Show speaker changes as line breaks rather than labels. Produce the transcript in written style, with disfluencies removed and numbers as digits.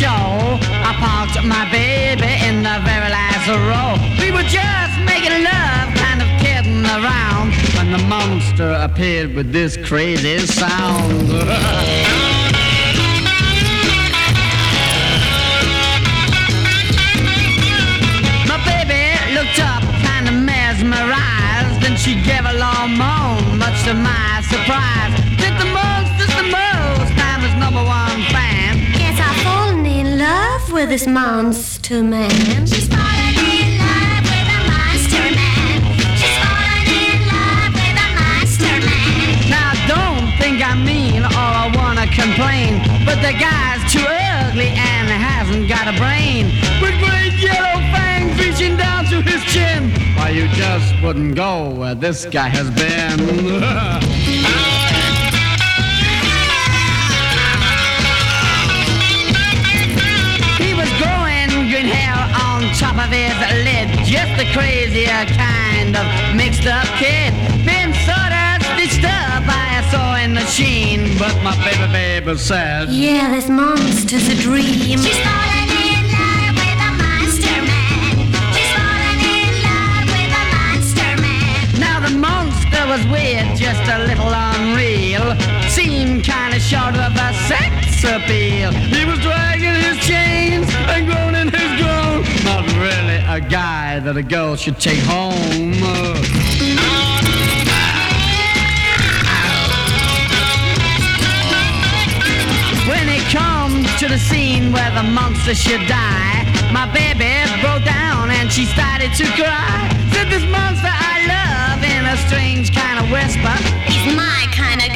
show. I parked my baby in the very last row. We were just making love, kind of kidding around, when the monster appeared with this crazy sound. My baby looked up, kind of mesmerized, and she gave a long moan, much to my surprise. Did the monster's the most, I'm his number one fan.
Guess I've fallen in love with this monster man.
She's fallen in love with a monster man. She's fallen in love with a monster man.
Now don't think I mean or I wanna complain, but the guy's too ugly and hasn't got a brain. With great yellow fangs reaching down to his chin. Why, you just wouldn't go where this guy has been. He was growing green hair on top of his lid, just a crazier kind of mixed up kid. Been sorta stitched up by a sewing machine, but my baby said,
Yeah, this monster's a dream.
She's fallen in love with a monster man. She's fallen in love with a monster man.
now the monster was weird, just a little unreal. Seemed kinda short of a sex appeal. He was dragging his chains and groaning his groan. Not really a guy that a girl should take home. When it come to the scene where the monster should die, my baby broke down and she started to cry. Said, this monster I love, in a strange kind of whisper,
He's my kind of